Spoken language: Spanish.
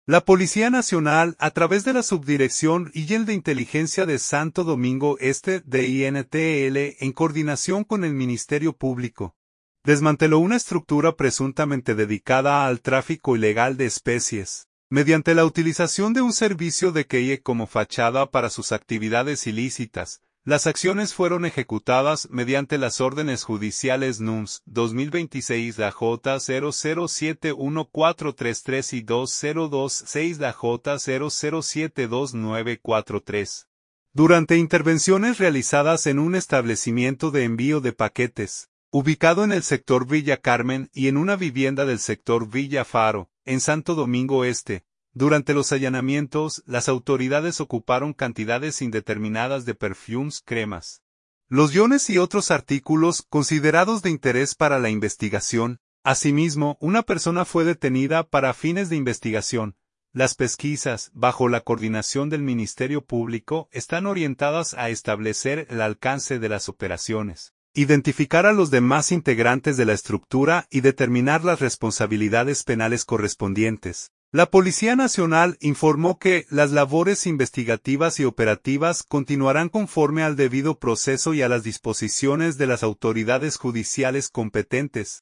La Policía Nacional, a través de la Subdirección de Inteligencia de Santo Domingo Este de INTL, en coordinación con el Ministerio Público, desmanteló una estructura presuntamente dedicada al tráfico ilegal de especies, mediante la utilización de un servicio de queye como fachada para sus actividades ilícitas. Las acciones fueron ejecutadas mediante las órdenes judiciales NUMS 2026-J 00714333 y 2026-J 00729943. Durante intervenciones realizadas en un establecimiento de envío de paquetes, ubicado en el sector Villa Carmen y en una vivienda del sector Villa Faro, en Santo Domingo Este, durante los allanamientos, las autoridades ocuparon cantidades indeterminadas de perfumes, cremas, lociones y otros artículos considerados de interés para la investigación. Asimismo, una persona fue detenida para fines de investigación. Las pesquisas, bajo la coordinación del Ministerio Público, están orientadas a establecer el alcance de las operaciones, identificar a los demás integrantes de la estructura y determinar las responsabilidades penales correspondientes. La Policía Nacional informó que las labores investigativas y operativas continuarán conforme al debido proceso y a las disposiciones de las autoridades judiciales competentes.